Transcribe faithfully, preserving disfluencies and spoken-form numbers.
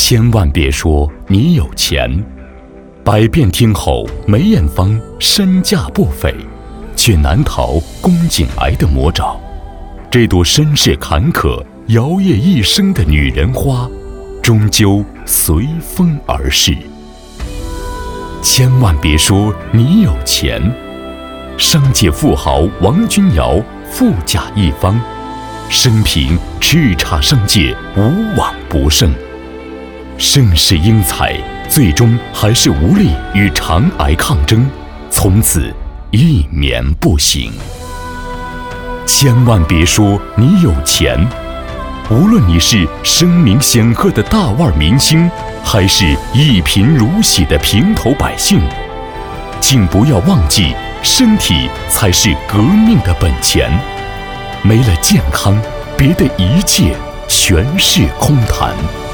千万别说你有钱，百遍听后，梅艳芳身价不菲，却难逃宫颈癌的魔爪。这朵身世坎坷、摇曳一生的女人花，终究随风而逝。千万别说你有钱，商界富豪王君瑶富甲一方，生平叱咤商界，无往不胜。盛世英才，最终还是无力与肠癌抗争，从此一眠不醒。千万别说你有钱，无论你是声名显赫的大腕明星，还是一贫如洗的平头百姓，请不要忘记，身体才是革命的本钱。没了健康，别的一切全是空谈。